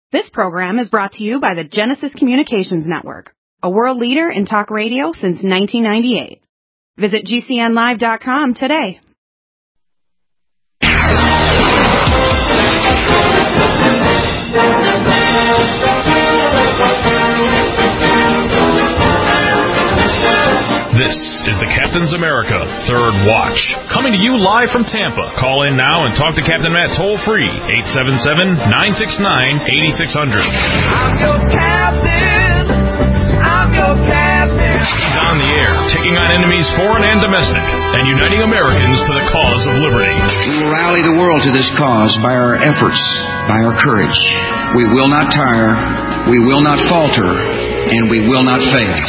This program is brought to you by the Genesis Communications Network, a world leader in talk radio since 1998. Visit GCNlive.com today. This is the Captain's America Third Watch, coming to you live from Tampa. Call in now and talk to Captain Matt toll-free, 877-969-8600. I'm your captain. I'm your captain. He's on the air, taking on enemies foreign and domestic, and uniting Americans to the cause of liberty. We will rally the world to this cause by our efforts, by our courage. We will not tire, we will not falter, and we will not fail.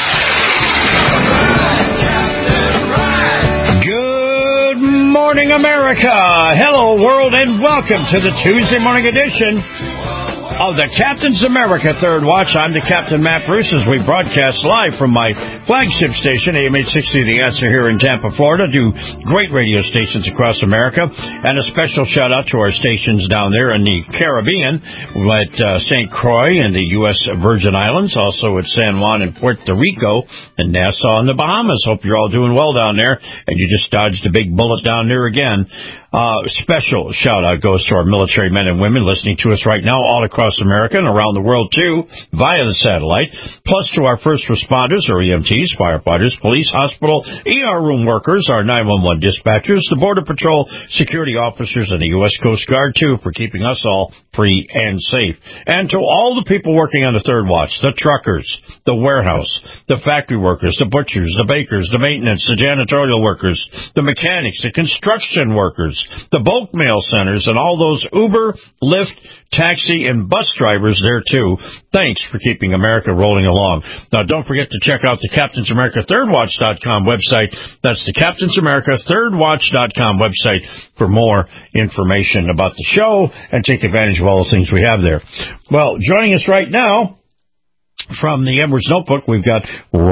Good morning, America. Hello, world, and welcome to the Tuesday morning edition of the Captain's America Third Watch. I'm the Captain, Matt Bruce, as we broadcast live from my flagship station, AM 860 The Answer, here in Tampa, Florida. Do great radio stations across America, and a special shout out to our stations down there in the Caribbean, at St. Croix in the U.S. Virgin Islands, also at San Juan and Puerto Rico, and Nassau in the Bahamas. Hope you're all doing well down there, and you just dodged a big bullet down there again. Special shout-out goes to our military men and women listening to us right now all across America and around the world, too, via the satellite, plus to our first responders, or EMTs, firefighters, police, hospital, ER room workers, our 911 dispatchers, the Border Patrol, security officers, and the U.S. Coast Guard, too, for keeping us all free and safe. And to all the people working on the Third Watch, the truckers, the warehouse, the factory workers, the butchers, the bakers, the maintenance, the janitorial workers, the mechanics, the construction workers, the bulk mail centers, and all those Uber, Lyft, taxi, and bus drivers there, too. Thanks for keeping America rolling along. Now, don't forget to check out the Captain's America ThirdWatch.com website. That's the Captain's America ThirdWatch.com website for more information about the show and take advantage of all the things we have there. Well, joining us right now from the Edwards Notebook, we've got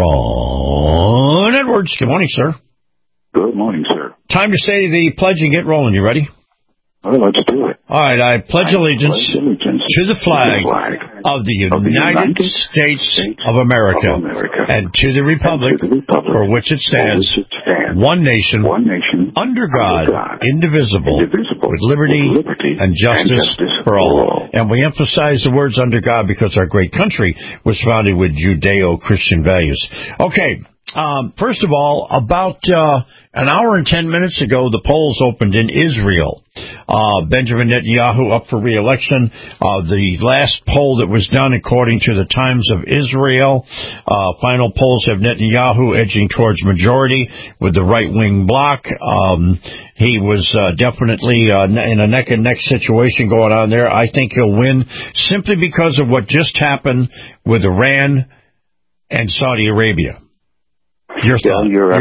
Ron Edwards. Good morning, sir. Good morning, sir. Time to say the pledge and get rolling. You ready? Well, let's do it. All right, I pledge allegiance to the flag of the United States of America and to the republic for which it stands, one nation, under God, indivisible, with liberty and justice for all. And we emphasize the words under God because our great country was founded with Judeo-Christian values. Okay. First of all, about an hour and 10 minutes ago, the polls opened in Israel. Benjamin Netanyahu up for re-election. The last poll that was done, according to the Times of Israel, final polls have Netanyahu edging towards majority with the right-wing bloc. He was definitely in a neck-and-neck situation going on there. I think he'll win simply because of what just happened with Iran and Saudi Arabia. Your thought. You're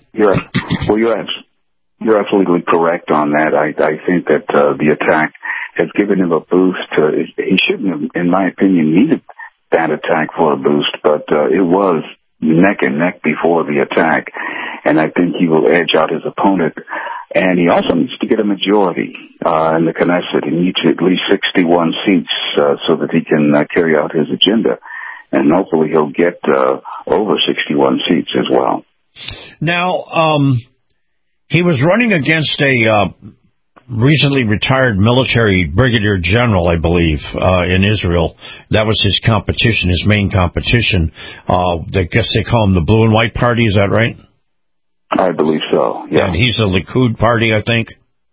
absolutely correct on that. I think that the attack has given him a boost. He shouldn't have, in my opinion, needed that attack for a boost, but it was neck and neck before the attack, and I think he will edge out his opponent. And he also needs to get a majority in the Knesset. He needs at least 61 seats so that he can carry out his agenda. And hopefully he'll get over 61 seats as well. Now, he was running against a recently retired military brigadier general, I believe, in Israel. That was his competition, his main competition. I guess they call him the Blue and White Party, is that right? I believe so, yeah. And he's the Likud Party, I think?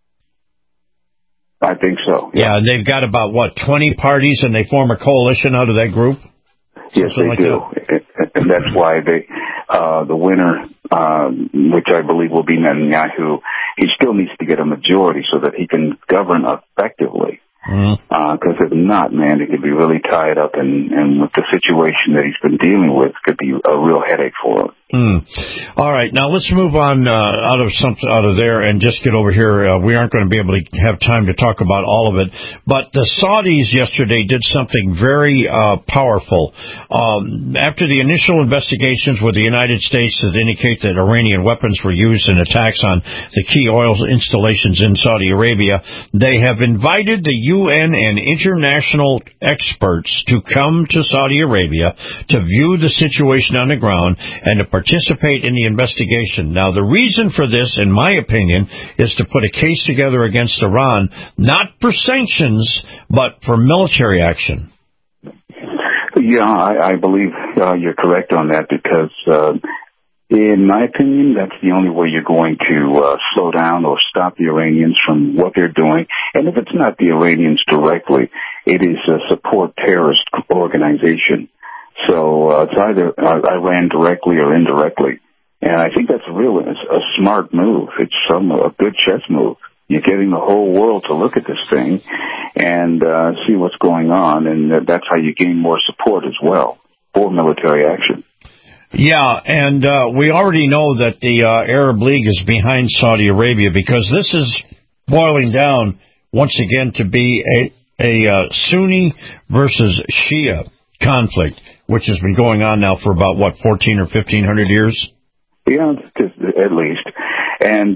I think so, yeah. And they've got about, 20 parties, and they form a coalition out of that group? Yes, they do. And that's why the winner, which I believe will be Netanyahu, he still needs to get a majority so that he can govern effectively. Because if not, man, he could be really tied up, and with the situation that he's been dealing with, could be a real headache for him. All right, now let's move on out of there and just get over here. We aren't going to be able to have time to talk about all of it, but the Saudis yesterday did something very powerful. After the initial investigations with the United States that indicate that Iranian weapons were used in attacks on the key oil installations in Saudi Arabia, they have invited the UN and international experts to come to Saudi Arabia to view the situation on the ground and to participate in the investigation. Now, the reason for this, in my opinion, is to put a case together against Iran, not for sanctions, but for military action. Yeah, I believe you're correct on that because, in my opinion, that's the only way you're going to slow down or stop the Iranians from what they're doing. And if it's not the Iranians directly, it is a support terrorist organization. So it's either Iran directly or indirectly. And I think that's really a smart move. It's a good chess move. You're getting the whole world to look at this thing and see what's going on, and that's how you gain more support as well for military action. Yeah, and we already know that the Arab League is behind Saudi Arabia because this is boiling down, once again, to be a Sunni versus Shia conflict, which has been going on now for about, 14 or 1,500 years? Yeah, at least. And,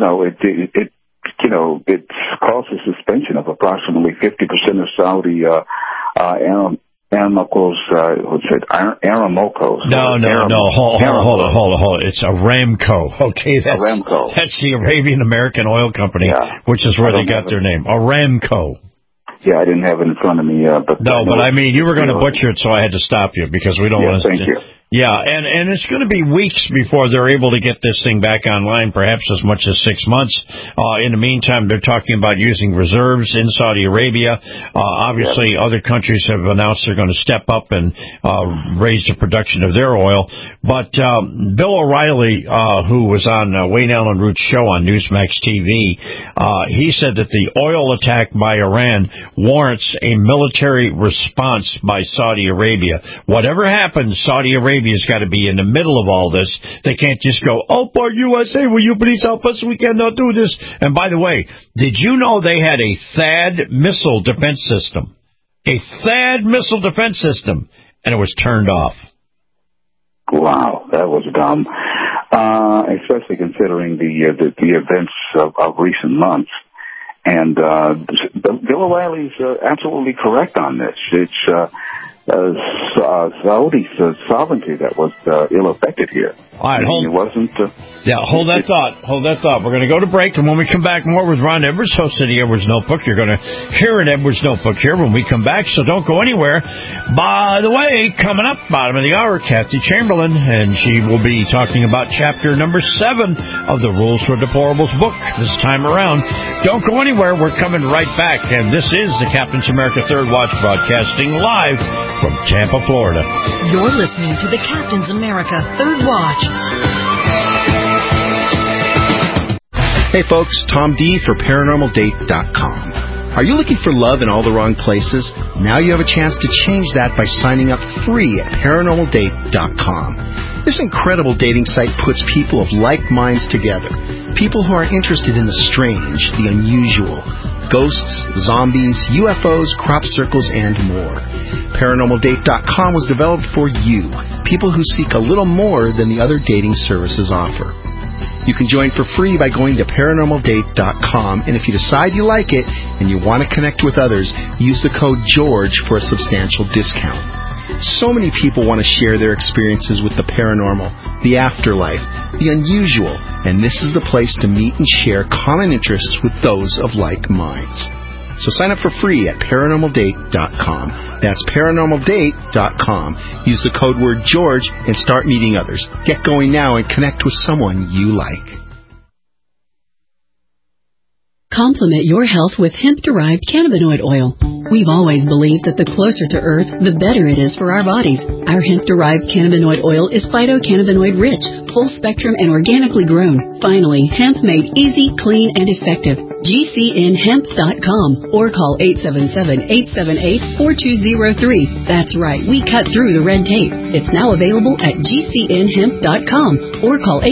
it caused a suspension of approximately 50% of Saudi Aramco's. No. Hold it. It's Aramco. Okay, Aramco. That's the Arabian American Oil Company, which is where they got their name. Aramco. Yeah, I didn't have it in front of me. But I mean, you were going to butcher it, so I had to stop you because we don't want to. Thank you. Yeah, and it's going to be weeks before they're able to get this thing back online, perhaps as much as 6 months. In the meantime, they're talking about using reserves in Saudi Arabia. Obviously, other countries have announced they're going to step up and raise the production of their oil. But Bill O'Reilly, who was on Wayne Allen Root's show on Newsmax TV, he said that the oil attack by Iran warrants a military response by Saudi Arabia. Whatever happens, Saudi Arabia's got to be in the middle of all this. They can't just go, "Oh, poor USA, will you please help us? We cannot do this." And by the way, did you know they had a THAAD missile defense system? A THAAD missile defense system, and it was turned off. Wow, that was dumb. Especially considering the events of recent months. And Bill O'Reilly's absolutely correct on this. It's Saudi's sovereignty that was ill-affected here. All right, hold that thought. We're going to go to break, and when we come back, more with Ron Edwards, host of the Edwards Notebook. You're going to hear an Edwards Notebook here when we come back, so don't go anywhere. By the way, coming up, bottom of the hour, Kathy Chamberlain, and she will be talking about chapter number 7 of the Rules for Deplorables book this time around. Don't go anywhere. We're coming right back, and this is the Captain's America Third Watch broadcasting live from Tampa, Florida. You're listening to the Captain's America Third Watch. Hey folks, Tom D for ParanormalDate.com. Are you looking for love in all the wrong places? Now you have a chance to change that by signing up free at ParanormalDate.com. This incredible dating site puts people of like minds together. People who are interested in the strange, the unusual, ghosts, zombies, UFOs, crop circles, and more. ParanormalDate.com was developed for you, people who seek a little more than the other dating services offer. You can join for free by going to ParanormalDate.com, and if you decide you like it and you want to connect with others, use the code GEORGE for a substantial discount. So many people want to share their experiences with the paranormal, the afterlife, the unusual, and this is the place to meet and share common interests with those of like minds. So sign up for free at ParanormalDate.com. That's ParanormalDate.com. Use the code word George and start meeting others. Get going now and connect with someone you like. Complement your health with hemp-derived cannabinoid oil. We've always believed that the closer to Earth, the better it is for our bodies. Our hemp-derived cannabinoid oil is phytocannabinoid rich, full spectrum, and organically grown. Finally, hemp made easy, clean, and effective. GCNHemp.com or call 877-878-4203. That's right, we cut through the red tape. It's now available at GCNHemp.com or call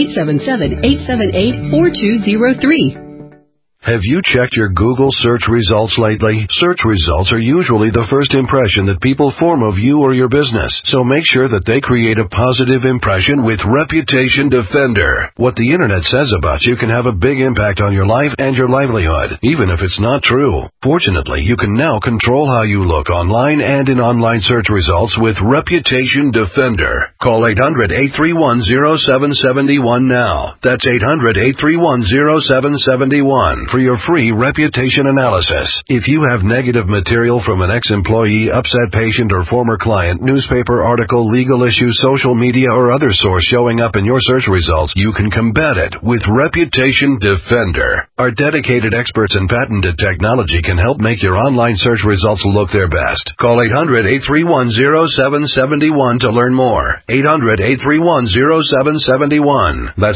877-878-4203. Have you checked your Google search results lately? Search results are usually the first impression that people form of you or your business, so make sure that they create a positive impression with Reputation Defender. What the internet says about you can have a big impact on your life and your livelihood, even if it's not true. Fortunately, you can now control how you look online and in online search results with Reputation Defender. Call 800-831-0771 now. That's 800-831-0771. for your free reputation analysis. If you have negative material from an ex-employee, upset patient, or former client, newspaper article, legal issue, social media, or other source showing up in your search results, you can combat it with Reputation Defender. Our dedicated experts in patented technology can help make your online search results look their best. Call 800-831-0771 to learn more. 800-831-0771. That's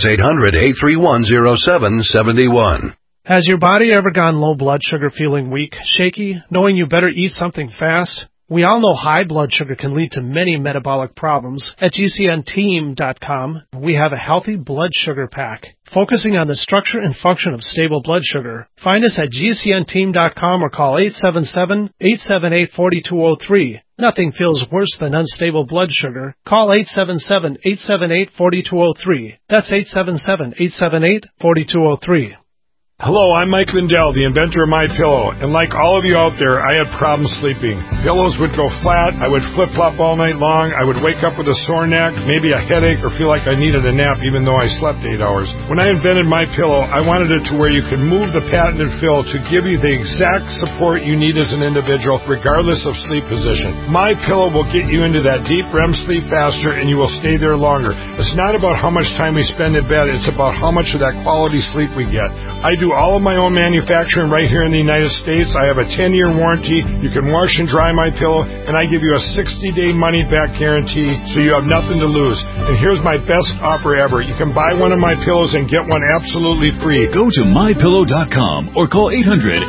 800-831-0771. Has your body ever gone low blood sugar, feeling weak, shaky, knowing you better eat something fast? We all know high blood sugar can lead to many metabolic problems. At GCNteam.com, we have a healthy blood sugar pack, focusing on the structure and function of stable blood sugar. Find us at GCNteam.com or call 877-878-4203. Nothing feels worse than unstable blood sugar. Call 877-878-4203. That's 877-878-4203. Hello, I'm Mike Lindell, the inventor of MyPillow, and like all of you out there, I had problems sleeping. Pillows would go flat, I would flip-flop all night long, I would wake up with a sore neck, maybe a headache, or feel like I needed a nap even though I slept 8 hours. When I invented MyPillow, I wanted it to where you could move the patented fill to give you the exact support you need as an individual, regardless of sleep position. MyPillow will get you into that deep REM sleep faster, and you will stay there longer. It's not about how much time we spend in bed, it's about how much of that quality sleep we get. I do all of my own manufacturing right here in the United States. I have a 10-year warranty. You can wash and dry my pillow, and I give you a 60-day money-back guarantee, so you have nothing to lose. And here's my best offer ever. You can buy one of my pillows and get one absolutely free. Go to MyPillow.com or call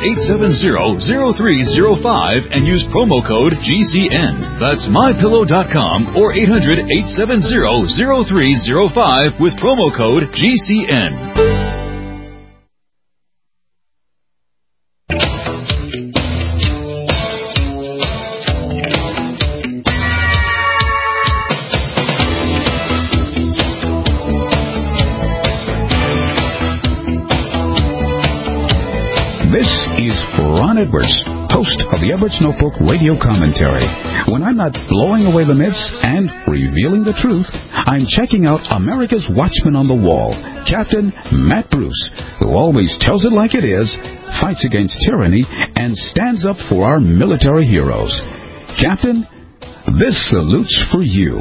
800-870-0305 and use promo code GCN. That's MyPillow.com or 800-870-0305 with promo code GCN. This is Ron Edwards, host of the Edwards Notebook radio commentary. When I'm not blowing away the myths and revealing the truth, I'm checking out America's Watchman on the Wall, Captain Matt Bruce, who always tells it like it is, fights against tyranny, and stands up for our military heroes. Captain, this salute's for you.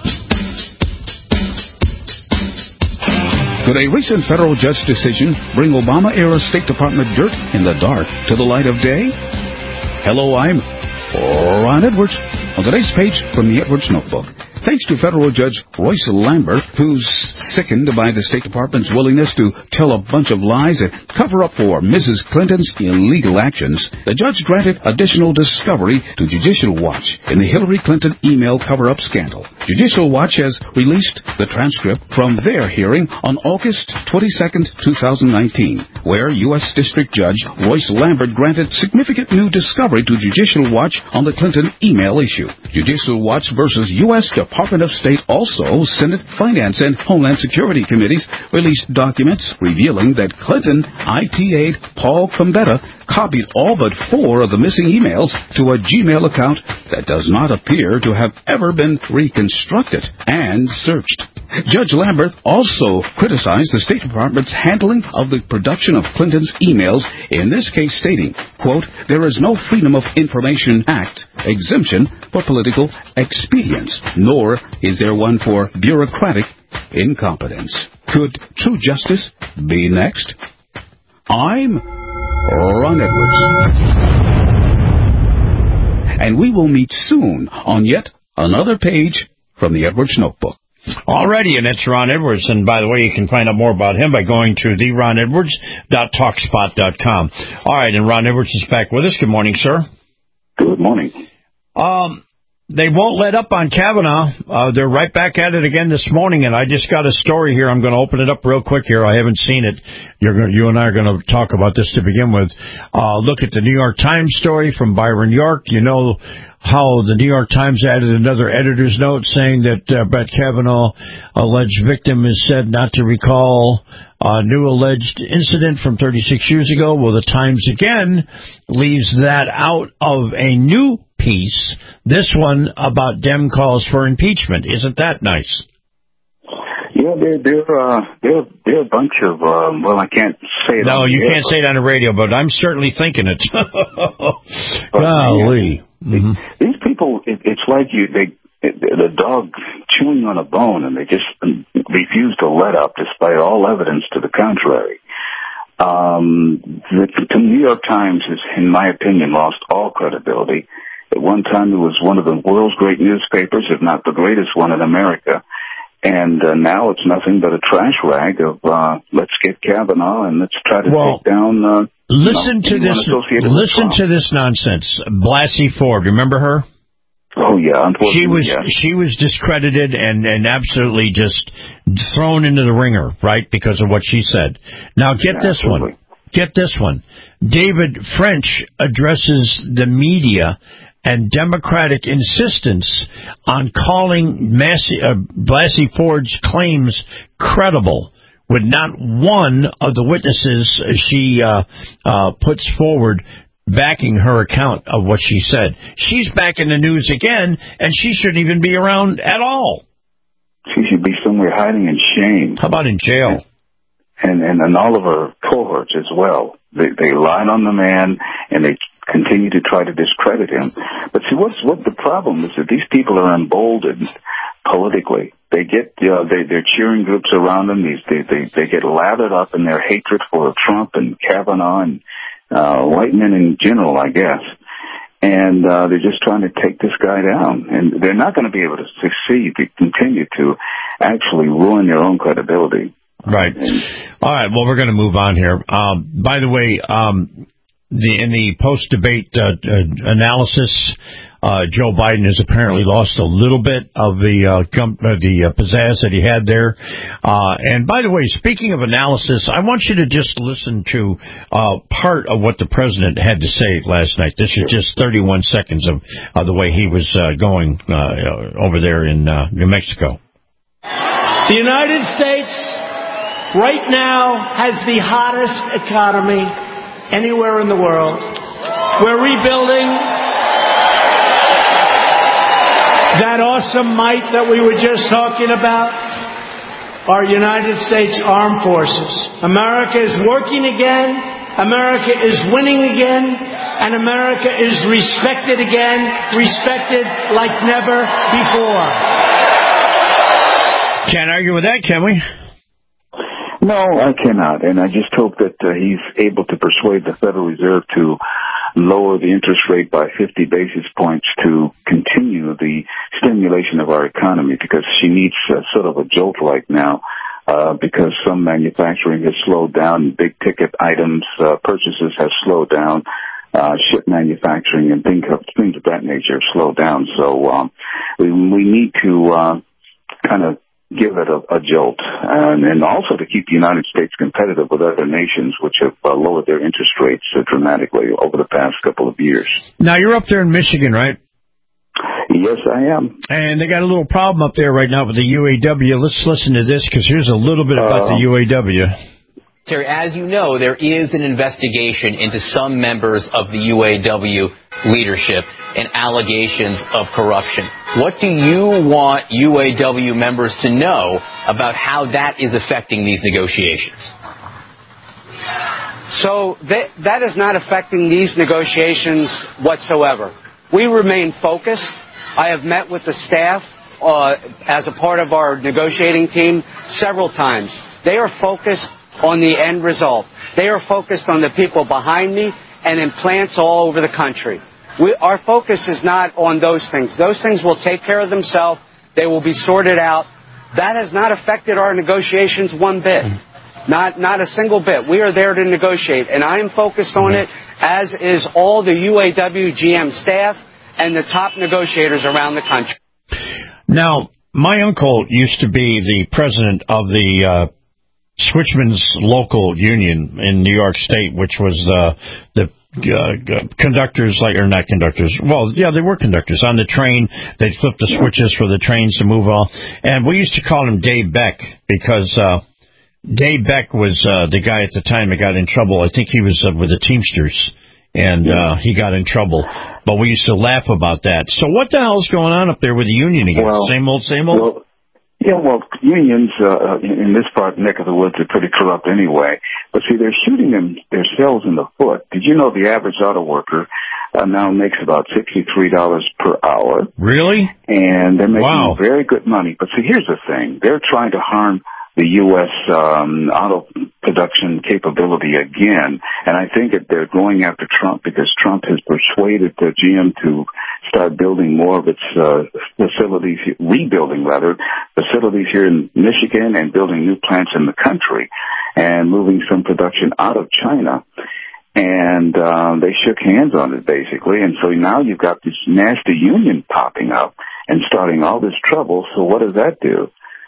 Could a recent federal judge decision bring Obama-era State Department dirt in the dark to the light of day? Hello, I'm Ron Edwards. On today's page from the Edwards Notebook, thanks to federal judge Royce Lambert, who's sickened by the State Department's willingness to tell a bunch of lies and cover up for Mrs. Clinton's illegal actions, the judge granted additional discovery to Judicial Watch in the Hillary Clinton email cover-up scandal. Judicial Watch has released the transcript from their hearing on August 22, 2019, where U.S. District Judge Royce Lambert granted significant new discovery to Judicial Watch on the Clinton email issue. Judicial Watch versus U.S. Department of State, also Senate Finance and Homeland Security Committees, released documents revealing that Clinton IT aide Paul Trombetta copied all but 4 of the missing emails to a Gmail account that does not appear to have ever been reconstructed and searched. Judge Lambert also criticized the State Department's handling of the production of Clinton's emails, in this case stating, quote, "There is no Freedom of Information Act exemption for political expedience, nor is there one for bureaucratic incompetence." Could true justice be next? I'm Ron Edwards. And we will meet soon on yet another page from the Edwards Notebook. Alrighty, and that's Ron Edwards. And by the way, you can find out more about him by going to theronedwards.talkspot.com. All right, and Ron Edwards is back with us. Good morning, sir. Good morning. They won't let up on Kavanaugh. They're right back at it again this morning, and I just got a story here. I'm going to open it up real quick here. I haven't seen it. You and I are going to talk about this to begin with. Look at the New York Times story from Byron York. You know how the New York Times added another editor's note saying that Brett Kavanaugh, alleged victim, is said not to recall a new alleged incident from 36 years ago. Well, the Times again leaves that out of a new piece, this one about Dem calls for impeachment. Isn't that nice? Yeah, they're a bunch of, well, I can't say it. No, you can't say it on the radio, but I'm certainly thinking it. Golly. Mm-hmm. These people, it's like the dog chewing on a bone, and they just refuse to let up despite all evidence to the contrary. The New York Times has, in my opinion, lost all credibility. At one time, it was one of the world's great newspapers, if not the greatest one in America. And now it's nothing but a trash rag of let's get Kavanaugh and let's try to take down. Listen to this nonsense. Blasey Ford, remember her? Oh yeah, unfortunately, she was discredited and absolutely just thrown into the ringer, right, because of what she said. Now get this one. Get this one. David French addresses the media and Democratic insistence on calling Blasey Ford's claims credible, with not one of the witnesses she puts forward backing her account of what she said. She's back in the news again, and she shouldn't even be around at all. She should be somewhere hiding in shame. How about in jail? And all of her cohorts as well. They lied on the man, and they continue to try to discredit him. But see, what the problem is that these people are emboldened politically. They get their cheering groups around them. They get lathered up in their hatred for Trump and Kavanaugh and white men in general, I guess. And they're just trying to take this guy down. And they're not going to be able to succeed. They continue to actually ruin their own credibility. Right. All right. Well, we're going to move on here. By the way, in the post-debate analysis, Joe Biden has apparently lost a little bit of the pizzazz that he had there. And by the way, speaking of analysis, I want you to just listen to part of what the president had to say last night. This is just 31 seconds of the way he was going over there in New Mexico. The United States right now has the hottest economy anywhere in the world. We're rebuilding that awesome might that we were just talking about, our United States Armed Forces. America is working again, America is winning again, and America is respected again, respected like never before. Can't argue with that, can we? No, I cannot, and I just hope that he's able to persuade the Federal Reserve to lower the interest rate by 50 basis points to continue the stimulation of our economy, because she needs sort of a jolt right now, because some manufacturing has slowed down, big-ticket items, purchases have slowed down, ship manufacturing and things of that nature have slowed down. So we need to kind of give it a jolt, and also to keep the United States competitive with other nations which have lowered their interest rates dramatically over the past couple of years. Now, you're up there in Michigan, right? Yes, I am. And they got a little problem up there right now with the UAW. Let's listen to this, because here's a little bit about the UAW. Terry, as you know, there is an investigation into some members of the UAW leadership and allegations of corruption. What do you want UAW members to know about how that is affecting these negotiations? So that is not affecting these negotiations whatsoever. We remain focused. I have met with the staff as a part of our negotiating team several times. They are focused on the end result. They are focused on the people behind me and in plants all over the country. Our focus is not on those things. Those things will take care of themselves. They will be sorted out. That has not affected our negotiations one bit. Not a single bit. We are there to negotiate, and I am focused on it, as is all the UAW GM staff and the top negotiators around the country. Now, my uncle used to be the president of the Switchman's Local Union in New York State, which was the conductors, or not conductors. Well, yeah, they were conductors on the train. They'd flip the switches for the trains to move on. And we used to call him Dave Beck because Dave Beck was the guy at the time that got in trouble. I think he was with the Teamsters, and he got in trouble. But we used to laugh about that. So what the hell's going on up there with the union again? Well, same old, same old? Well, unions in this part, neck of the woods, are pretty corrupt anyway. But see, they're shooting themselves in the foot. Did you know the average auto worker now makes about $63 per hour? Really? And they're making very good money. But see, here's the thing. They're trying to harm the U.S. Auto production capability again. And I think that they're going after Trump because Trump has persuaded the GM to start building more of its facilities, rebuilding rather, facilities here in Michigan and building new plants in the country and moving some production out of China. And they shook hands on it, basically. And so now you've got this nasty union popping up and starting all this trouble. So what does that do?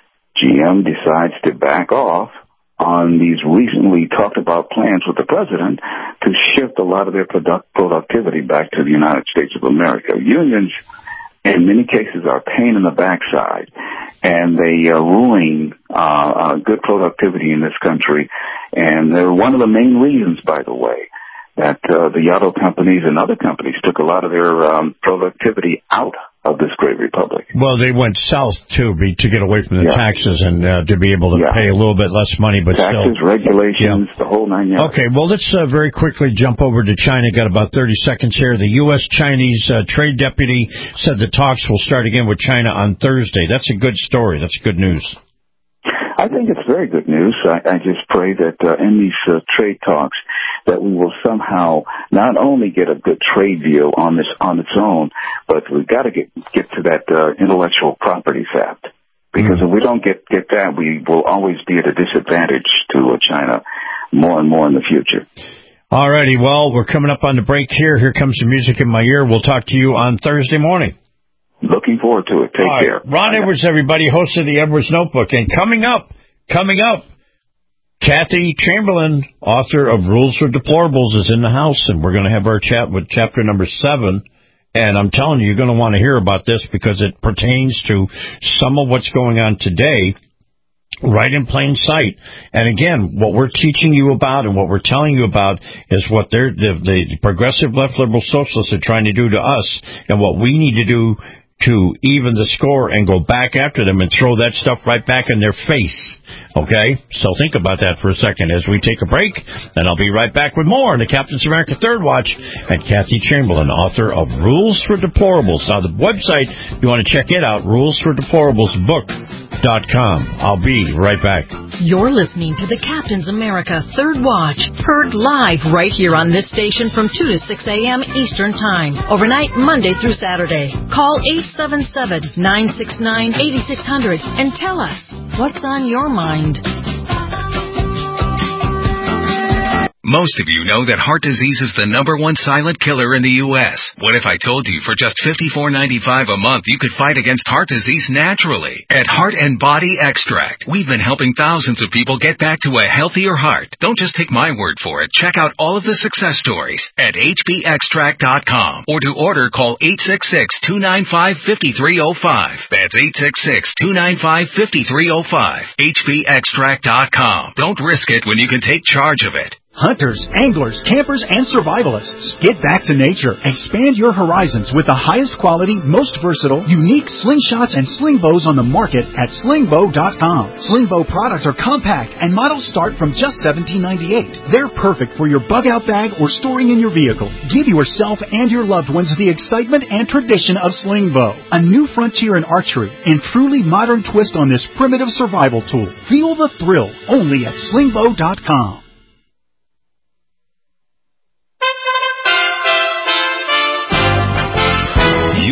GM decides to back off on these recently talked about plans with the president to shift a lot of their productivity back to the United States of America. Unions, in many cases, are a pain in the backside, and they ruin good productivity in this country. And they're one of the main reasons, by the way, that the auto companies and other companies took a lot of their productivity out of this great republic. Well, they went south, too, to get away from the taxes and to be able to pay a little bit less money, but taxes, still. regulations, the whole nine yards. Okay, well, let's very quickly jump over to China. Got about 30 seconds here. The U.S.-Chinese trade deputy said the talks will start again with China on Thursday. That's a good story. That's good news. I think it's very good news. I just pray that in these trade talks that we will somehow not only get a good trade deal on its own, but we've got to get to that intellectual property theft. Because if we don't get that, we will always be at a disadvantage to China more and more in the future. All righty. Well, we're coming up on the break here. Here comes the music in my ear. We'll talk to you on Thursday morning. Looking forward to it. Take care. Ron Edwards, everybody, host of the Edwards Notebook. And coming up, Kathy Chamberlain, author of Rules for Deplorables, is in the house, and we're going to have our chat with chapter number 7. And I'm telling you, you're going to want to hear about this because it pertains to some of what's going on today, right in plain sight. And again, what we're teaching you about and what we're telling you about is what the progressive left liberal socialists are trying to do to us, and what we need to do to even the score and go back after them and throw that stuff right back in their face. Okay? So think about that for a second as we take a break, and I'll be right back with more on the Captain's America Third Watch and Kathy Chamberlain, author of Rules for Deplorables. Now, the website, if you want to check it out, rulesfordeplorablesbook.com. I'll be right back. You're listening to the Captain's America Third Watch, heard live right here on this station from 2 to 6 a.m. Eastern Time, overnight Monday through Saturday. Call 877-969-8600 and tell us what's on your mind. Most of you know that heart disease is the #1 silent killer in the U.S. What if I told you for just $54.95 a month you could fight against heart disease naturally? At Heart and Body Extract, we've been helping thousands of people get back to a healthier heart. Don't just take my word for it. Check out all of the success stories at hbextract.com, or to order, call 866-295-5305. That's 866-295-5305. hbextract.com. Don't risk it when you can take charge of it. Hunters, anglers, campers, and survivalists. Get back to nature. Expand your horizons with the highest quality, most versatile, unique slingshots and sling bows on the market at slingbow.com. Slingbow products are compact and models start from just $17.98. They're perfect for your bug-out bag or storing in your vehicle. Give yourself and your loved ones the excitement and tradition of Slingbow, a new frontier in archery and truly modern twist on this primitive survival tool. Feel the thrill only at slingbow.com.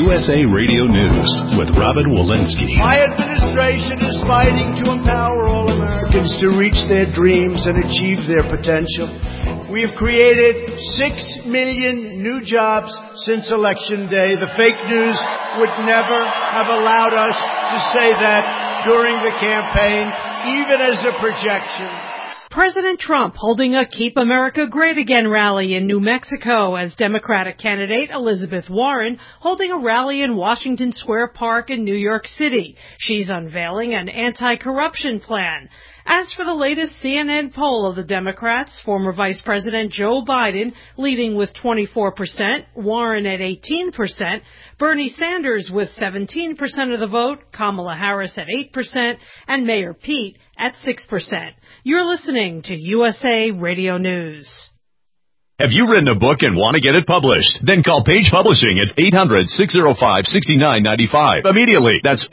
USA Radio News with Robin Walensky. My administration is fighting to empower all Americans to reach their dreams and achieve their potential. We have created 6 million new jobs since Election Day. The fake news would never have allowed us to say that during the campaign, even as a projection. President Trump holding a Keep America Great Again rally in New Mexico as Democratic candidate Elizabeth Warren holding a rally in Washington Square Park in New York City. She's unveiling an anti-corruption plan. As for the latest CNN poll of the Democrats, former Vice President Joe Biden leading with 24%, Warren at 18%, Bernie Sanders with 17% of the vote, Kamala Harris at 8%, and Mayor Pete at 6%. You're listening to USA Radio News. Have you written a book and want to get it published? Then call Page Publishing at 800-605-6995. Immediately. That's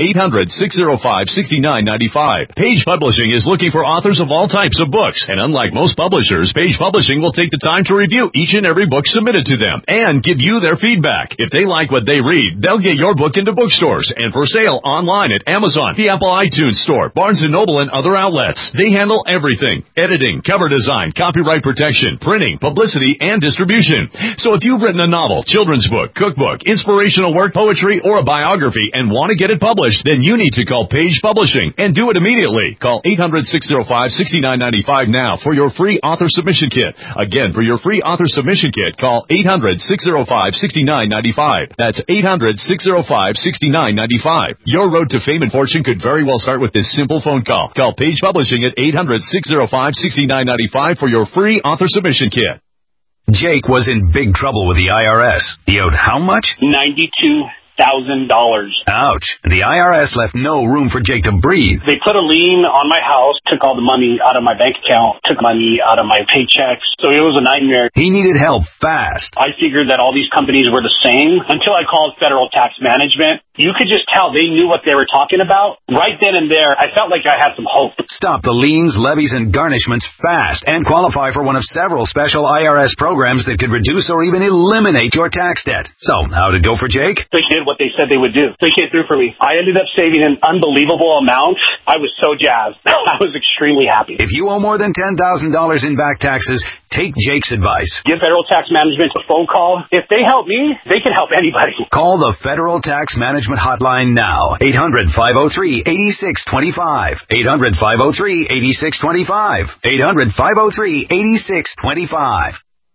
800-605-6995. Page Publishing is looking for authors of all types of books. And unlike most publishers, Page Publishing will take the time to review each and every book submitted to them and give you their feedback. If they like what they read, they'll get your book into bookstores and for sale online at Amazon, the Apple iTunes Store, Barnes & Noble, and other outlets. They handle everything. Editing, cover design, copyright protection, printing, publicity, and distribution. So if you've written a novel, children's book, cookbook, inspirational work, poetry, or a biography and want to get it published, then you need to call Page Publishing and do it immediately. Call 800-605-6995 now for your free author submission kit. Again, for your free author submission kit, call 800-605-6995. That's 800-605-6995. Your road to fame and fortune could very well start with this simple phone call. Call Page Publishing at 800-605-6995 for your free author submission kit. Jake was in big trouble with the IRS. He owed how much? $92,000. Ouch. The IRS left no room for Jake to breathe. They put a lien on my house, took all the money out of my bank account, took money out of my paychecks. So it was a nightmare. He needed help fast. I figured that all these companies were the same until I called Federal Tax Management. You could just tell they knew what they were talking about. Right then and there, I felt like I had some hope. Stop the liens, levies, and garnishments fast and qualify for one of several special IRS programs that could reduce or even eliminate your tax debt. So, how'd it go for Jake? They did what they said they would do. They came through for me. I ended up saving an unbelievable amount. I was so jazzed. I was extremely happy. If you owe more than $10,000 in back taxes, take Jake's advice. Give Federal Tax Management a phone call. If they help me, they can help anybody. Call the Federal Tax Management hotline now. 800-503-8625. 800-503-8625. 800-503-8625.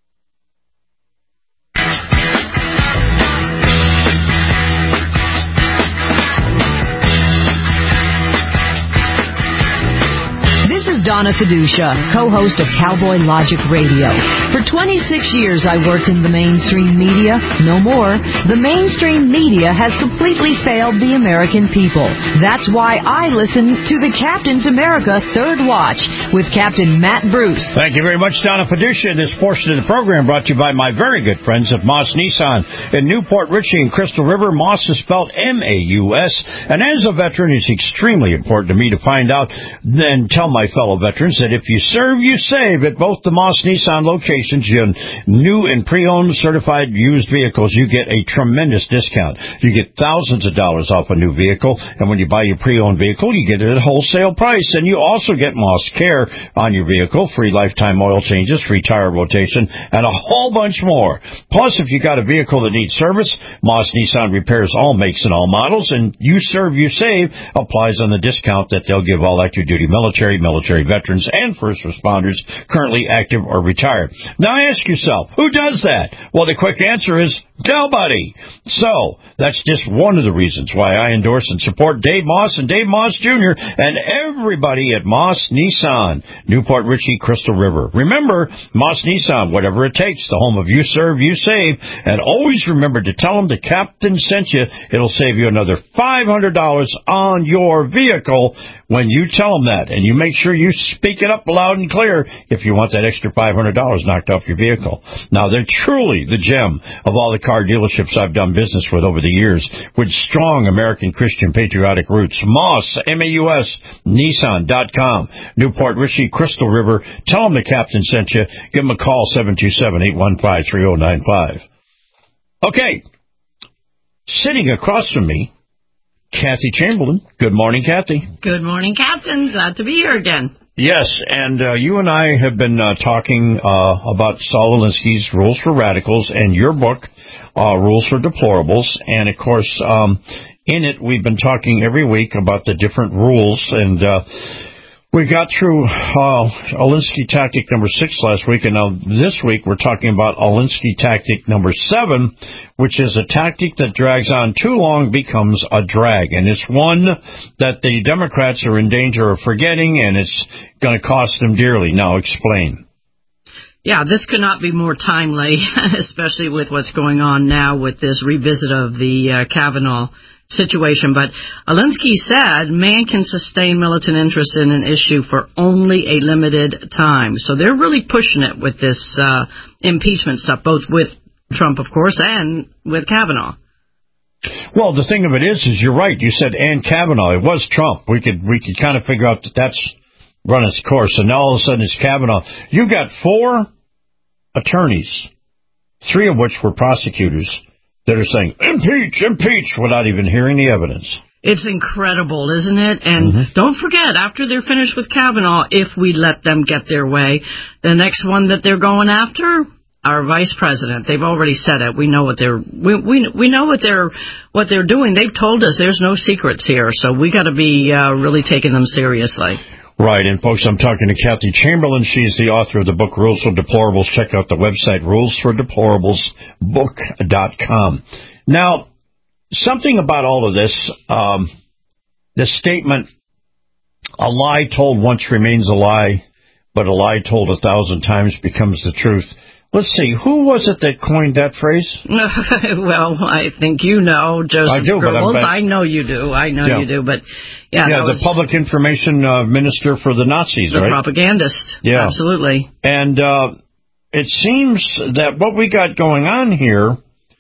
This is Donna Fiducia, co-host of Cowboy Logic Radio. For 26 years I worked in the mainstream media. No more. The mainstream media has completely failed the American people. That's why I listen to the Captain's America Third Watch with Captain Matt Bruce. Thank you very much, Donna Fiducia. This portion of the program brought to you by my very good friends at Moss Nissan in Newport Richey and Crystal River. Moss is spelled M-A-U-S. And as a veteran, it's extremely important to me to find out and tell my fellow veterans that if you serve, you save. At both the Moss Nissan locations, you new and pre-owned certified used vehicles, you get a tremendous discount. You get thousands of dollars off a new vehicle, and when you buy your pre-owned vehicle, you get it at wholesale price. And you also get Moss Care on your vehicle, free lifetime oil changes, free tire rotation, and a whole bunch more. Plus, if you got a vehicle that needs service, Moss Nissan repairs all makes and all models, and you serve, you save applies on the discount that they'll give all active duty military veterans, and first responders currently active or retired. Now ask yourself, who does that? Well, the quick answer is nobody. So that's just one of the reasons why I endorse and support Dave Moss and Dave Moss Jr. and everybody at Moss Nissan, Newport Richey, Crystal River. Remember, Moss Nissan, whatever it takes, the home of you serve, you save. And always remember to tell them the captain sent you. It'll save you another $500 on your vehicle when you tell them that. And you make sure you speak it up loud and clear if you want that extra $500 knocked off your vehicle. Now, they're truly the gem of all the car dealerships I've done business with over the years, with strong American Christian patriotic roots. Moss, M-A-U-S, Nissan.com, Newport Richey, Crystal River. Tell them the captain sent you. Give them a call, 727-815-3095. Okay. Sitting across from me, Kathy Chamberlain. Good morning, Kathy. Good morning, Captain. Glad to be here again. Yes, and you and I have been talking about Saul Alinsky's Rules for Radicals and your book, Rules for Deplorables. And, of course, in it we've been talking every week about the different rules. And we got through Alinsky tactic number 6 last week, and now this week we're talking about Alinsky tactic number 7, which is a tactic that drags on too long becomes a drag. And it's one that the Democrats are in danger of forgetting, and it's going to cost them dearly. Now, explain. Yeah, this could not be more timely, especially with what's going on now with this revisit of the Kavanaugh situation. But Alinsky said man can sustain militant interest in an issue for only a limited time. So they're really pushing it with this impeachment stuff, both with Trump, of course, and with Kavanaugh. Well, the thing of it is you're right. You said and Kavanaugh. It was Trump. We could kind of figure out that that's run its course. And now all of a sudden it's Kavanaugh. You got 4 attorneys, 3 of which were prosecutors, that are saying, impeach, impeach, without even hearing the evidence. It's incredible, isn't it? And don't forget, after they're finished with Kavanaugh, if we let them get their way, the next one that they're going after, our vice president. They've already said it. We know what they're we know what they're doing. They've told us there's no secrets here, so we got to be really taking them seriously. Right, and folks, I'm talking to Kathy Chamberlain. She's the author of the book Rules for Deplorables. Check out the website, rulesfordeplorablesbook.com. Now, something about all of this, the statement, a lie told once remains a lie, but a lie told 1,000 times becomes the truth. Let's see, who was it that coined that phrase? Well, I think you know, Joseph I do, Goebbels. but I know you do. You do, but... Yeah, the public information minister for the Nazis, the right? The propagandist. Yeah. Absolutely. And it seems that what we got going on here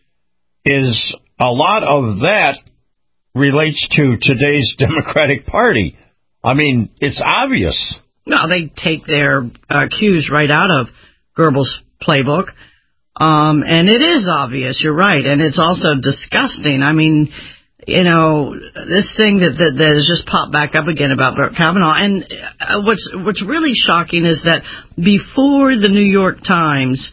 is a lot of that relates to today's Democratic Party. I mean, it's obvious. No, they take their cues right out of Goebbels' playbook. And it is obvious, you're right. And it's also disgusting. I mean... You know, this thing that has just popped back up again about Brett Kavanaugh. And what's really shocking is that before the New York Times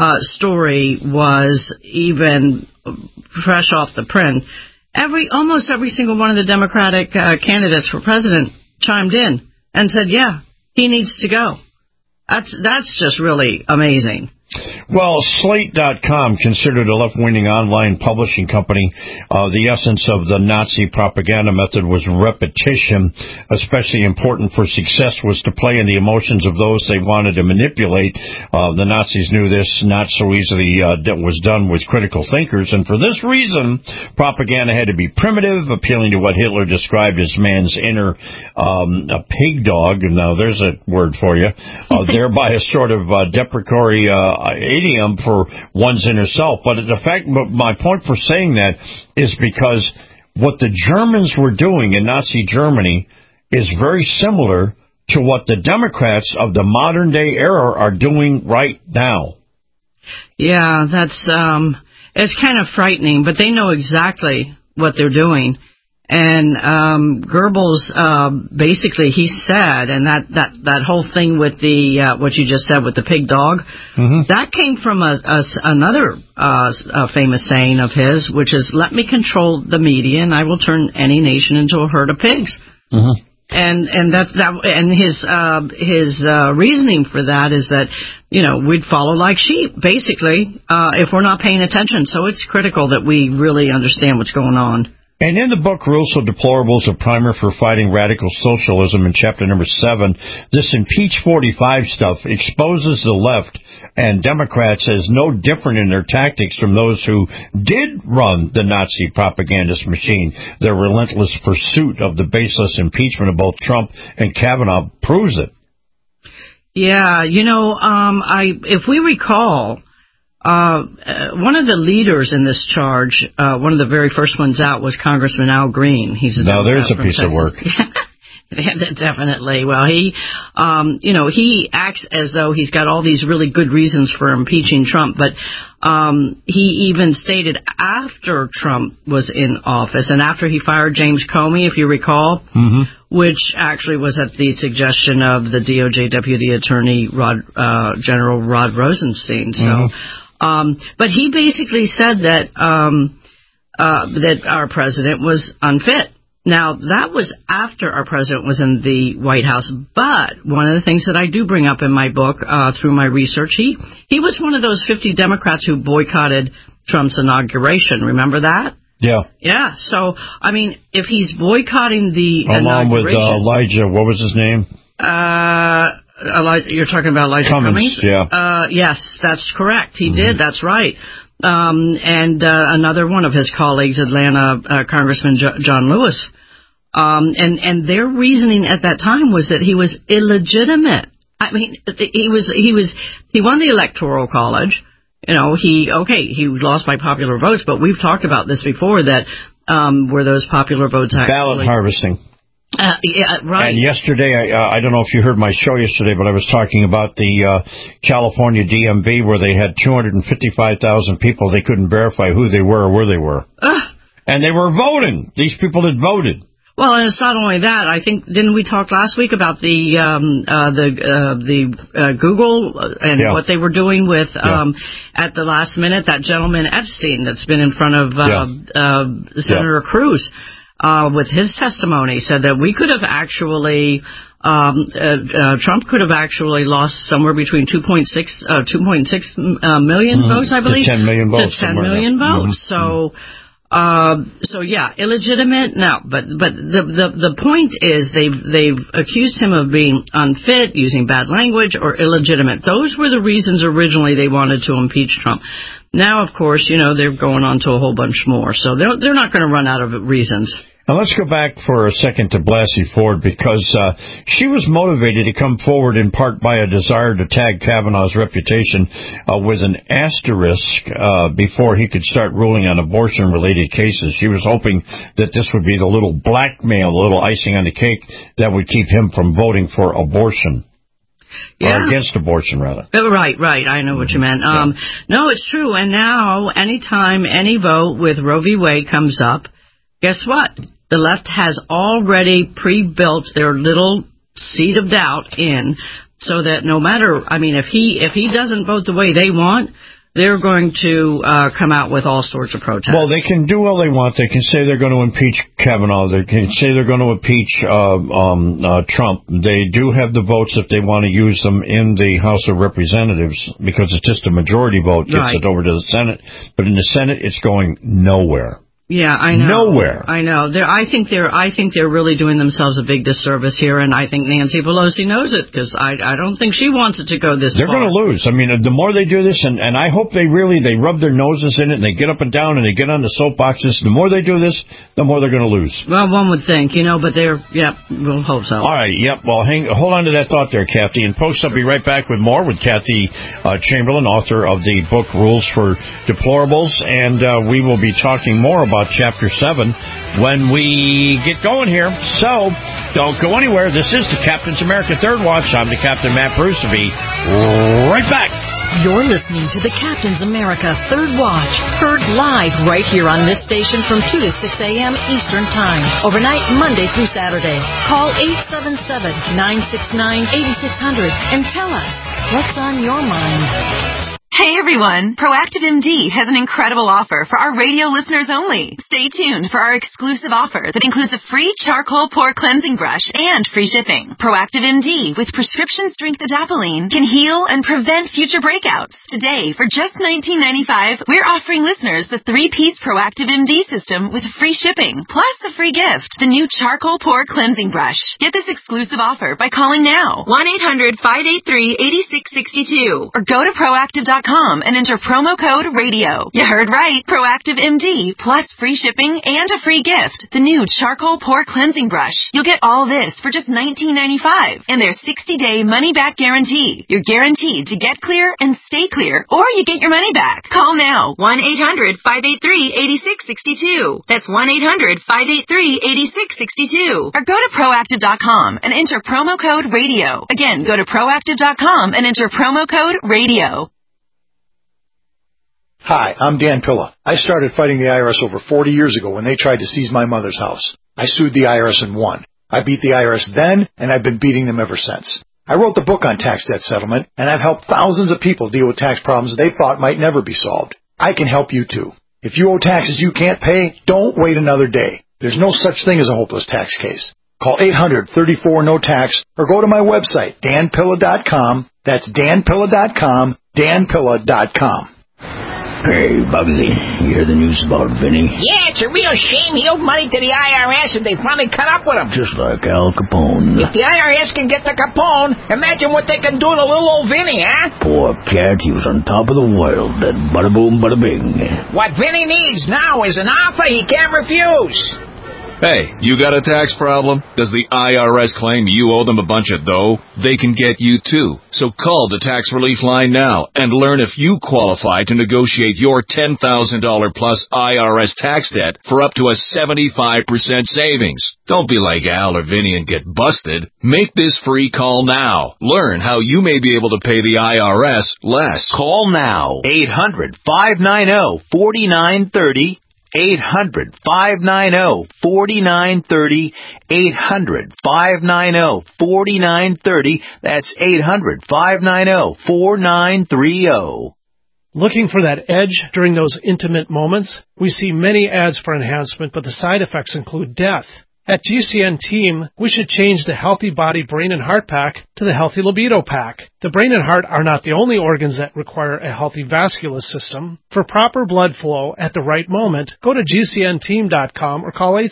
story was even fresh off the print, almost every single one of the Democratic candidates for president chimed in and said, yeah, he needs to go. That's just really amazing. Well, Slate.com, considered a left-wing online publishing company, the essence of the Nazi propaganda method was repetition. Especially important for success was to play in the emotions of those they wanted to manipulate. The Nazis knew this not so easily was done with critical thinkers, and for this reason, propaganda had to be primitive, appealing to what Hitler described as man's inner a pig dog. Now, there's a word for you. Thereby a sort of deprecatory idiom for one's inner self. But my point for saying that is because what the Germans were doing in Nazi Germany is very similar to what the Democrats of the modern day era are doing right now. Yeah, that's it's kind of frightening, but they know exactly what they're doing. And Goebbels, basically, he said, and that whole thing with the what you just said with the pig dog, that came from another famous saying of his, which is, "Let me control the media, and I will turn any nation into a herd of pigs." And his reasoning for that is that, you know, we'd follow like sheep, basically, if we're not paying attention. So it's critical that we really understand what's going on. And in the book, Rules for Deplorables, a primer for fighting radical socialism, in chapter number 7, this Impeach 45 stuff exposes the left and Democrats as no different in their tactics from those who did run the Nazi propagandist machine. Their relentless pursuit of the baseless impeachment of both Trump and Kavanaugh proves it. Yeah, you know, if we recall... one of the leaders in this charge, one of the very first ones out was Congressman Al Green. Now there's a piece of work. Definitely. Well, he acts as though he's got all these really good reasons for impeaching Trump, but he even stated after Trump was in office and after he fired James Comey, if you recall, which actually was at the suggestion of the DOJ Deputy Attorney General Rod Rosenstein. So, but he basically said that that our president was unfit. Now, that was after our president was in the White House, but one of the things that I do bring up in my book through my research, he was one of those 50 Democrats who boycotted Trump's inauguration. Remember that? Yeah. Yeah, so, I mean, if he's boycotting the along with inauguration... Elijah, what was his name? You're talking about Elijah Cummings? Yeah. Yes, that's correct. He did, that's right. And another one of his colleagues, Atlanta Congressman John Lewis. And their reasoning at that time was that he was illegitimate. I mean, he won the Electoral College. You know, he lost by popular votes, but we've talked about this before that, were those popular votes actually... Ballot harvesting. Yeah, right. And yesterday, I don't know if you heard my show yesterday, but I was talking about the California DMV where they had 255,000 people. They couldn't verify who they were or where they were. And they were voting. These people had voted. Well, and it's not only that. I think, didn't we talk last week about the Google and what they were doing with at the last minute, that gentleman Epstein that's been in front of Senator Cruz. With his testimony, said that we could have actually, Trump could have actually lost somewhere between 2.6 million votes, I believe. To 10 million votes. To 10 million votes. So yeah, illegitimate. No, but the point is they've accused him of being unfit, using bad language, or illegitimate. Those were the reasons originally they wanted to impeach Trump. Now, of course, they're going on to a whole bunch more. So they're not going to run out of reasons. Now, let's go back for a second to Blasey Ford, because she was motivated to come forward in part by a desire to tag Kavanaugh's reputation with an asterisk before he could start ruling on abortion-related cases. She was hoping that this would be the little blackmail, the little icing on the cake that would keep him from voting for abortion. Yeah. Or against abortion, rather. Right. I know what you meant. No, it's true. And now, anytime any vote with Roe v. Wade comes up, guess what? The left has already pre-built their little seed of doubt in, so that no matter, if he doesn't vote the way they want, they're going to come out with all sorts of protests. Well, they can do all they want. They can say they're going to impeach Kavanaugh. They can say they're going to impeach Trump. They do have the votes if they want to use them in the House of Representatives, because it's just a majority vote gets it over to the Senate. But in the Senate, it's going nowhere. Yeah, I know. Nowhere. I know. I think they're really doing themselves a big disservice here, and I think Nancy Pelosi knows it, because I don't think she wants it to go this far. They're going to lose. The more they do this, and I hope they rub their noses in it, and they get up and down, and they get on the soapboxes. The more they do this, the more they're going to lose. Well, one would think, but we'll hope so. All right, well, hold on to that thought there, Kathy. And folks, I'll be right back with more with Kathy Chamberlain, author of the book Rules for Deplorables, and we will be talking more about Chapter 7 when we get going here. So, don't go anywhere. This is the Captain's America Third Watch. I'm the Captain, Matt Bruce. Will be right back. You're listening to the Captain's America Third Watch, heard live right here on this station from 2 to 6 a.m. Eastern Time, overnight Monday through Saturday. Call 877-969-8600 and tell us what's on your mind. Hey everyone, Proactive MD has an incredible offer for our radio listeners only. Stay tuned for our exclusive offer that includes a free charcoal pore cleansing brush and free shipping. Proactive MD with prescription strength adapalene can heal and prevent future breakouts. Today, for just $19.95, we're offering listeners the 3-piece Proactive MD system with free shipping, plus a free gift, the new charcoal pore cleansing brush. Get this exclusive offer by calling now, 1-800-583-8662, or go to Proactive.com ProActiveMD.com and enter promo code RADIO. You heard right. Proactive MD, plus free shipping and a free gift. The new charcoal pore cleansing brush. You'll get all this for just $19.95. And their 60-day money-back guarantee. You're guaranteed to get clear and stay clear, or you get your money back. Call now. 1-800-583-8662. That's 1-800-583-8662. Or go to Proactive.com and enter promo code RADIO. Again, go to Proactive.com and enter promo code RADIO. Hi, I'm Dan Pilla. I started fighting the IRS over 40 years ago when they tried to seize my mother's house. I sued the IRS and won. I beat the IRS then, and I've been beating them ever since. I wrote the book on tax debt settlement, and I've helped thousands of people deal with tax problems they thought might never be solved. I can help you too. If you owe taxes you can't pay, don't wait another day. There's no such thing as a hopeless tax case. Call 800-34-NO-TAX or go to my website, danpilla.com. That's danpilla.com, danpilla.com. Hey, Bugsy, you hear the news about Vinny? Yeah, it's a real shame he owed money to the IRS and they finally caught up with him. Just like Al Capone. If the IRS can get to Capone, imagine what they can do to little old Vinny, huh? Poor cat, he was on top of the world. That bada boom, bada bing. What Vinny needs now is an offer he can't refuse. Hey, you got a tax problem? Does the IRS claim you owe them a bunch of dough? They can get you too. So call the tax relief line now and learn if you qualify to negotiate your $10,000 plus IRS tax debt for up to a 75% savings. Don't be like Al or Vinny and get busted. Make this free call now. Learn how you may be able to pay the IRS less. Call now. 800-590-4930. 800-590-4930, 800-590-4930. That's 800-590-4930. Looking for that edge during those intimate moments? We see many ads for enhancement, but the side effects include death. At GCN Team, we should change the Healthy Body, Brain, and Heart Pack to the Healthy Libido Pack. The brain and heart are not the only organs that require a healthy vascular system. For proper blood flow at the right moment, go to GCNteam.com or call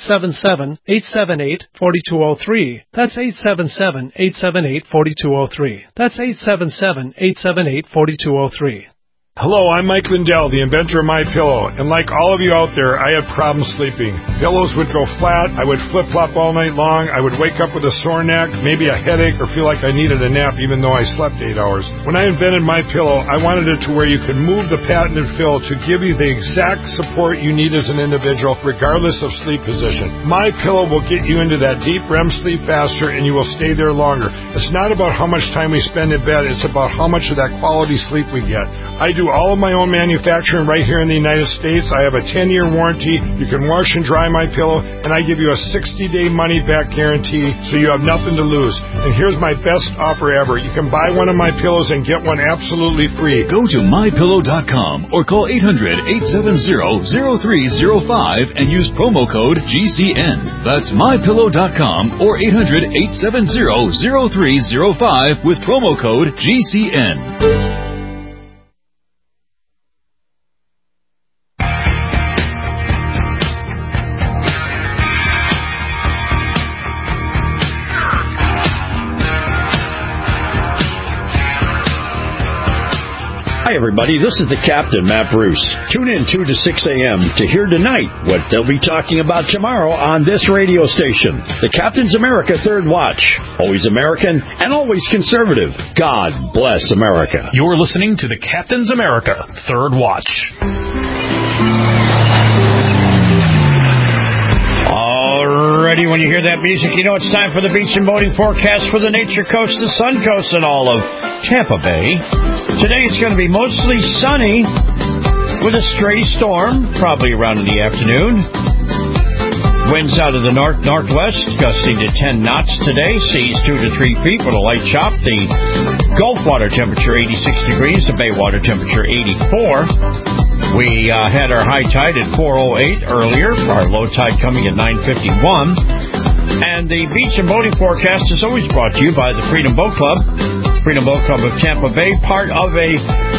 877-878-4203. That's 877-878-4203. That's 877-878-4203. Hello, I'm Mike Lindell, the inventor of MyPillow, and like all of you out there, I had problems sleeping. Pillows would go flat, I would flip-flop all night long, I would wake up with a sore neck, maybe a headache, or feel like I needed a nap even though I slept 8 hours. When I invented MyPillow, I wanted it to where you could move the patented fill to give you the exact support you need as an individual, regardless of sleep position. MyPillow will get you into that deep REM sleep faster, and you will stay there longer. It's not about how much time we spend in bed, it's about how much of that quality sleep we get. I do all of my own manufacturing right here in the United States. I have a 10-year warranty. You can wash and dry MyPillow, and I give you a 60-day money-back guarantee, so you have nothing to lose. And here's my best offer ever. You can buy one of my pillows and get one absolutely free. Go to MyPillow.com or call 800-870-0305 and use promo code GCN. That's MyPillow.com or 800-870-0305 with promo code GCN. Hi, everybody. This is the Captain, Matt Bruce. Tune in 2 to 6 a.m. to hear tonight what they'll be talking about tomorrow on this radio station. The Captain's America Third Watch. Always American and always conservative. God bless America. You're listening to the Captain's America Third Watch. Alrighty, when you hear that music, you know it's time for the beach and boating forecast for the Nature Coast, the Sun Coast, and all of Tampa Bay. Today it's going to be mostly sunny with a stray storm, probably around in the afternoon. Winds out of the north-northwest, gusting to 10 knots today. Seas 2 to 3 feet with a light chop. The Gulf water temperature 86 degrees, the Bay water temperature 84. We had our high tide at 4:08 earlier, our low tide coming at 9:51. And the beach and boating forecast is always brought to you by the Freedom Boat Club. Freedom Boat Club of Tampa Bay, part of a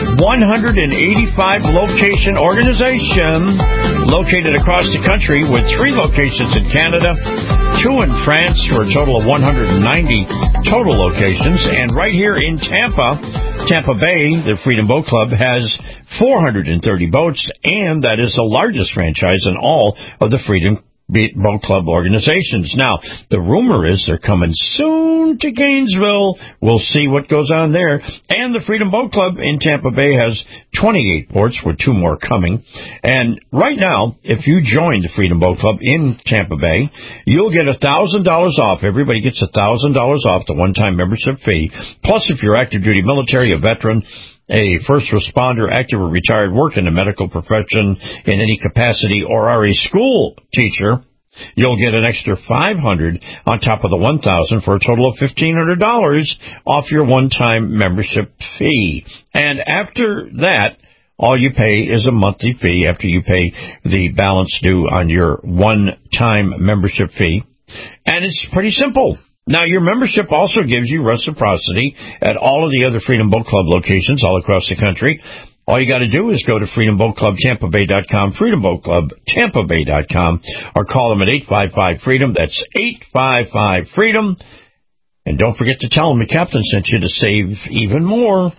185-location organization located across the country with 3 locations in Canada, 2 in France for a total of 190 total locations. And right here in Tampa, Tampa Bay, the Freedom Boat Club, has 430 boats, and that is the largest franchise in all of the Freedom Boat Club organizations. Now, the rumor is they're coming soon to Gainesville. We'll see what goes on there. And the Freedom Boat Club in Tampa Bay has 28 ports, with 2 more coming. And right now, if you join the Freedom Boat Club in Tampa Bay, you'll get $1,000 off. Everybody gets $1,000 off the one-time membership fee. Plus, if you're active duty military, a veteran, a first responder, active or retired, work in the medical profession in any capacity, or are a school teacher, you'll get an extra $500 on top of the $1,000 for a total of $1,500 off your one-time membership fee. And after that, all you pay is a monthly fee after you pay the balance due on your one-time membership fee. And it's pretty simple. Now, your membership also gives you reciprocity at all of the other Freedom Boat Club locations all across the country. All you got to do is go to freedomboatclubtampabay.com, freedomboatclubtampabay.com, or call them at 855-FREEDOM. That's 855-FREEDOM. And don't forget to tell them the captain sent you to save even more.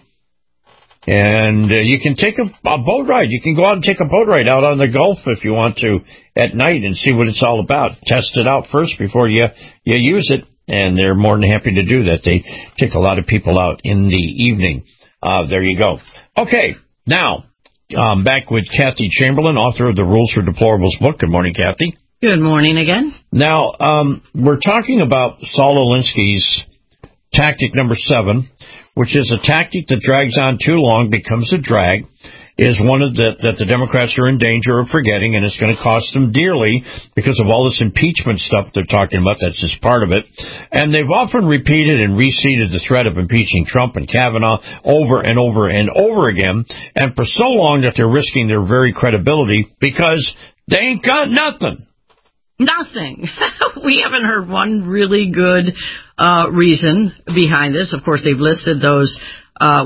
And you can take a boat ride. You can go out and take a boat ride out on the Gulf if you want to at night and see what it's all about. Test it out first before you use it. And they're more than happy to do that. They take a lot of people out in the evening. There you go. Okay, now, back with Kathy Chamberlain, author of the Rules for Deplorables book. Good morning, Kathy. Good morning again. Now, we're talking about Saul Alinsky's tactic number 7, which is a tactic that drags on too long, becomes a drag, is one of that the Democrats are in danger of forgetting, and it's going to cost them dearly because of all this impeachment stuff they're talking about. That's just part of it. And they've often repeated and reseated the threat of impeaching Trump and Kavanaugh over and over and over again, and for so long that they're risking their very credibility because they ain't got nothing. Nothing. We haven't heard one really good reason behind this. Of course, they've listed those 5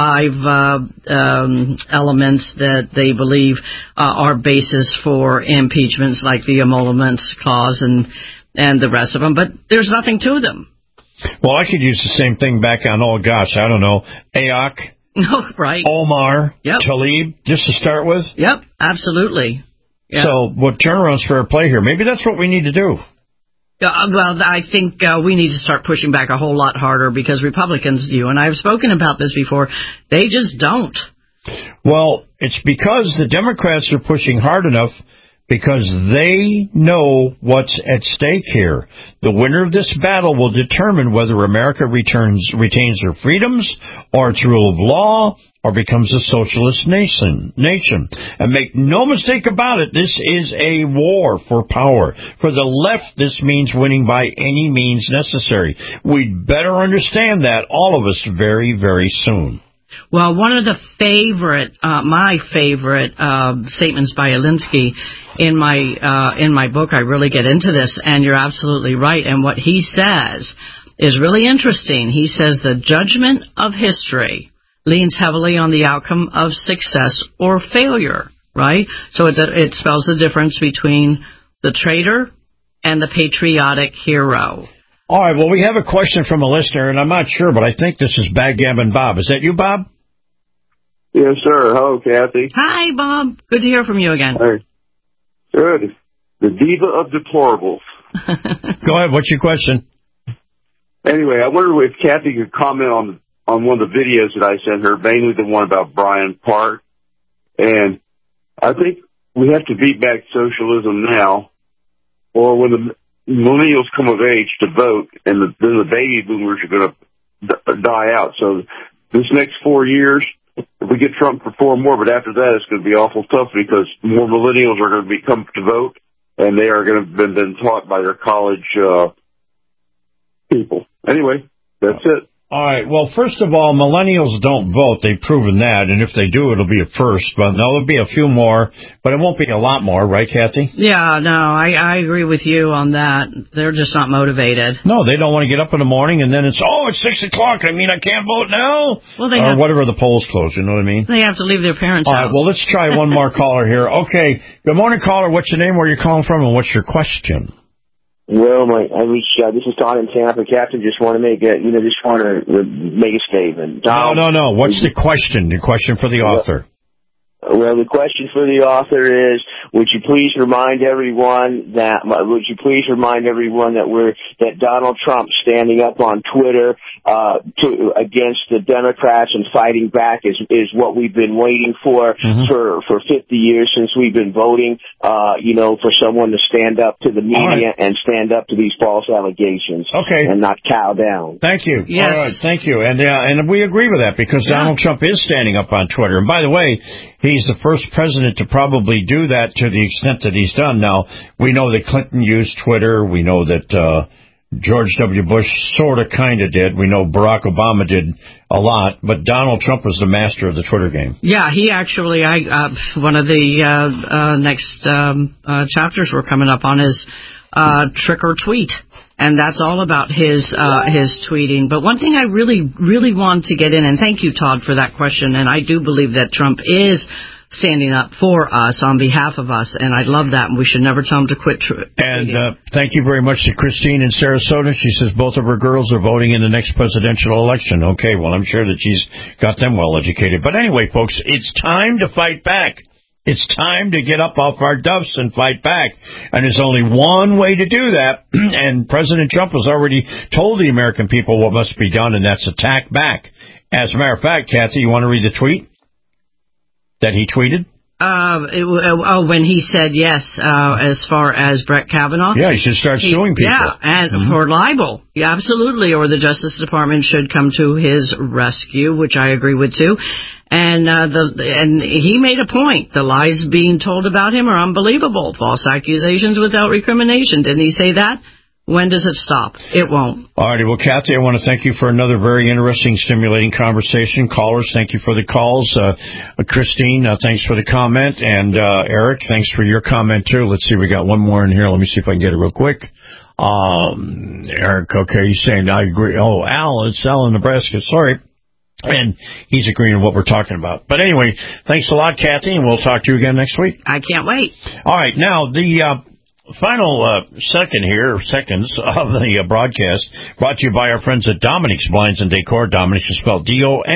elements that they believe are basis for impeachments, like the emoluments clause and the rest of them, but there's nothing to them. Well, I could use the same thing back on, AOC, right, Omar, yep. Tlaib, just to start with. Yep, absolutely. Yep. So what turnaround's fair play here? Maybe that's what we need to do. Well, I think we need to start pushing back a whole lot harder because Republicans, you and I have spoken about this before, they just don't. Well, it's because the Democrats are pushing hard enough because they know what's at stake here. The winner of this battle will determine whether America retains her freedoms or its rule of law or becomes a socialist nation. And make no mistake about it, this is a war for power. For the left, this means winning by any means necessary. We'd better understand that, all of us, very, very soon. Well, one of the my favorite statements by Alinsky in my book, I really get into this, and you're absolutely right. And what he says is really interesting. He says the judgment of history leans heavily on the outcome of success or failure, right? So it spells the difference between the traitor and the patriotic hero. All right, well, we have a question from a listener, and I'm not sure, but I think this is Backgammon Bob. Is that you, Bob? Yes, sir. Hello, Kathy. Hi, Bob. Good to hear from you again. Hey. Good. The diva of deplorables. Go ahead. What's your question? Anyway, I wonder if Kathy could comment on one of the videos that I sent her, mainly the one about Bryant Park. And I think we have to beat back socialism now, or when the millennials come of age to vote, and then the baby boomers are going to die out. So this next 4 years, if we get Trump for 4 more, but after that it's going to be awful tough because more millennials are going to come to vote, and they are going to have been taught by their college people. Anyway, that's it. All right. Well, first of all, millennials don't vote. They've proven that. And if they do, it'll be a first. But there'll be a few more, but it won't be a lot more. Right, Kathy? Yeah, no, I agree with you on that. They're just not motivated. No, they don't want to get up in the morning and then it's 6 o'clock. I mean, I can't vote now. Well, or whatever the polls close. You know what I mean? They have to leave their parents' house. All right. Well, let's try one more caller here. Okay. Good morning, caller. What's your name? Where are you calling from? And what's your question? Well, this is Todd in Tampa, Captain. Just want to make a statement. No. What's the question? The question for the author. Well, the question for the author is: Would you please remind everyone that Donald Trump standing up on Twitter against the Democrats and fighting back is what we've been waiting for for 50 years since we've been voting. For someone to stand up to the media and stand up to these false allegations, and not cow down. Thank you. Yes. All right, thank you. And we agree with that because Donald Trump is standing up on Twitter. And by the way, he's the first president to probably do that to the extent that he's done. Now, we know that Clinton used Twitter. We know that George W. Bush sort of kind of did. We know Barack Obama did a lot. But Donald Trump was the master of the Twitter game. Yeah, he actually, one of the next chapters we're coming up on is Trick or Tweet. And that's all about his tweeting. But one thing I really, really want to get in, and thank you, Todd, for that question, and I do believe that Trump is standing up for us on behalf of us, and I love that, and we should never tell him to quit tweeting. And thank you very much to Christine in Sarasota. She says both of her girls are voting in the next presidential election. Okay, well, I'm sure that she's got them well educated. But anyway, folks, it's time to fight back. It's time to get up off our duffs and fight back. And there's only one way to do that. And President Trump has already told the American people what must be done, and that's attack back. As a matter of fact, Kathy, you want to read the tweet that he tweeted? When he said yes, as far as Brett Kavanaugh. Yeah, he should start suing people. Yeah, and for libel. Yeah, absolutely. Or the Justice Department should come to his rescue, which I agree with too. And he made a point. The lies being told about him are unbelievable. False accusations without recrimination. Didn't he say that? When does it stop? It won't. All righty. Well, Kathy, I want to thank you for another very interesting, stimulating conversation. Callers, thank you for the calls. Christine, thanks for the comment. And Eric, thanks for your comment, too. Let's see. We got one more in here. Let me see if I can get it real quick. Eric, okay, he's saying, I agree. Oh, Al, it's Al in Nebraska. Sorry. And he's agreeing with what we're talking about. But anyway, thanks a lot, Kathy, and we'll talk to you again next week. I can't wait. All right. Now, the final seconds of the broadcast brought to you by our friends at Dominic's Blinds and Decor. Dominic's is spelled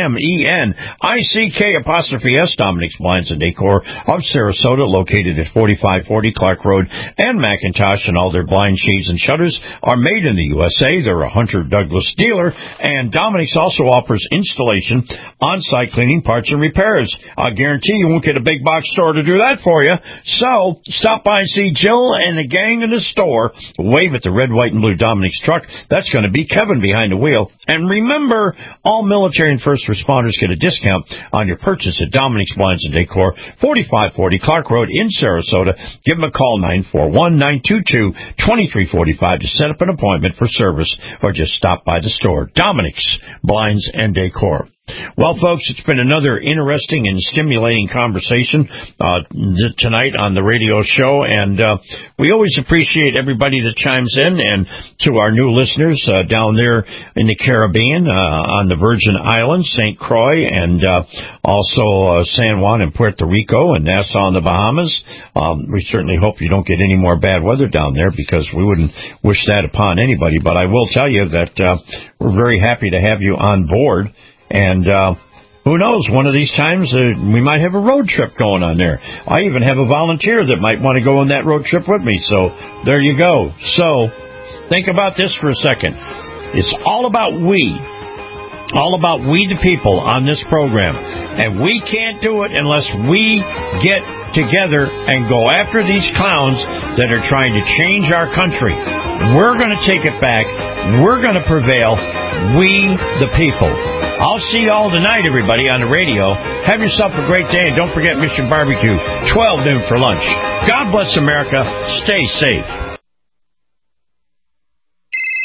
DOMENICK''S. Dominic's Blinds and Decor of Sarasota, located at 4540 Clark Road and McIntosh, and all their blind shades and shutters are made in the USA. They're a Hunter Douglas dealer, and Dominic's also offers installation, on-site cleaning, parts, and repairs. I guarantee you won't get a big box store to do that for you. So stop by and see Jill and the gang in the store. Wave at the red, white, and blue Dominic's truck. That's going to be Kevin behind the wheel. And remember, all military and first responders get a discount on your purchase at Dominic's Blinds and Decor, 4540 Clark Road in Sarasota. Give them a call, 941-922-2345, to set up an appointment for service, or just stop by the store. Dominic's Blinds and Decor. Well, folks, it's been another interesting and stimulating conversation tonight on the radio show, and we always appreciate everybody that chimes in, and to our new listeners down there in the Caribbean, on the Virgin Islands, St. Croix, and also San Juan and Puerto Rico and Nassau in the Bahamas. We certainly hope you don't get any more bad weather down there, because we wouldn't wish that upon anybody. But I will tell you that we're very happy to have you on board. And who knows, one of these times we might have a road trip going on there. I even have a volunteer that might want to go on that road trip with me. So there you go. So think about this for a second. It's all about we the people on this program. And we can't do it unless we get together and go after these clowns that are trying to change our country. We're going to take it back. We're going to prevail. We the people. I'll see you all tonight, everybody, on the radio. Have yourself a great day, and don't forget Mission Barbecue, 12 noon for lunch. God bless America. Stay safe.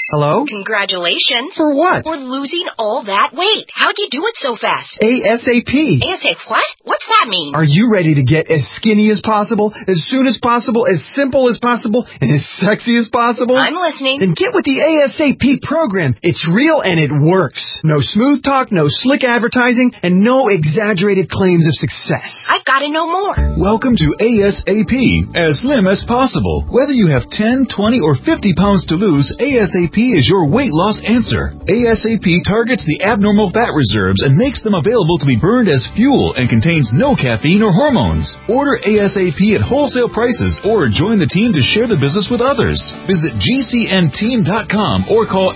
Hello? Congratulations. For what? For losing all that weight. How'd you do it so fast? ASAP. ASAP what? What's that mean? Are you ready to get as skinny as possible, as soon as possible, as simple as possible, and as sexy as possible? I'm listening. Then get with the ASAP program. It's real and it works. No smooth talk, no slick advertising, and no exaggerated claims of success. I've got to know more. Welcome to ASAP, as slim as possible. Whether you have 10, 20, or 50 pounds to lose, ASAP is your weight loss answer. ASAP targets the abnormal fat reserves and makes them available to be burned as fuel and contains no caffeine or hormones. Order ASAP at wholesale prices or join the team to share the business with others. Visit GCNteam.com or call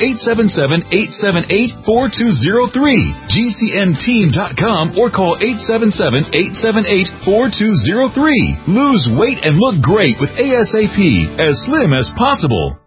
877-878-4203. GCNteam.com or call 877-878-4203. Lose weight and look great with ASAP, as slim as possible.